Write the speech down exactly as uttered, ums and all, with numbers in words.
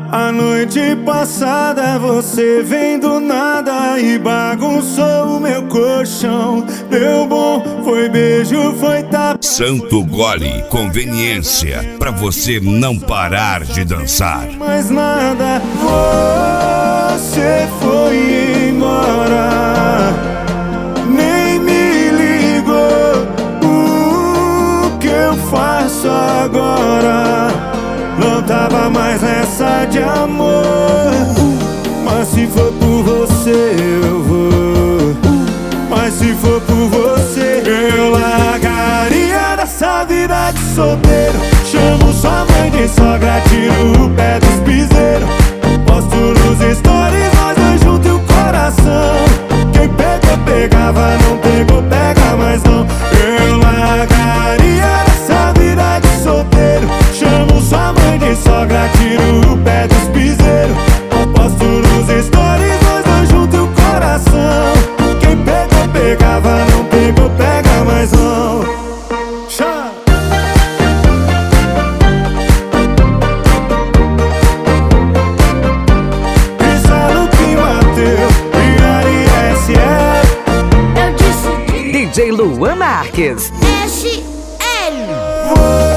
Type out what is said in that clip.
A noite passada você vem do nada e bagunçou o meu colchão. Deu bom, foi beijo, foi tapa. Santo Gole, conveniência pra você não parar de dançar. Mais nada, você foi embora, nem me ligou. O que eu faço agora? Não tava mais nessa de amor, mas se for por você eu vou. Mas se for por você eu largaria dessa vida de solteiro. Chamo sua mãe de sogra, tiro o pé dos piseiros. Posto nos stories, nós dois juntos e o coração. Quem pegou, pegava, não pegou, pega mais não. Eu largaria dessa vida de solteiro. Chamo sua mãe de sogra, tiro o pé dos piseiros. Posto nos stories, nós dois juntos e o coração. Quem pegou, pegava, não pegou, pega mais não. Chá. D J Luan Marques. S L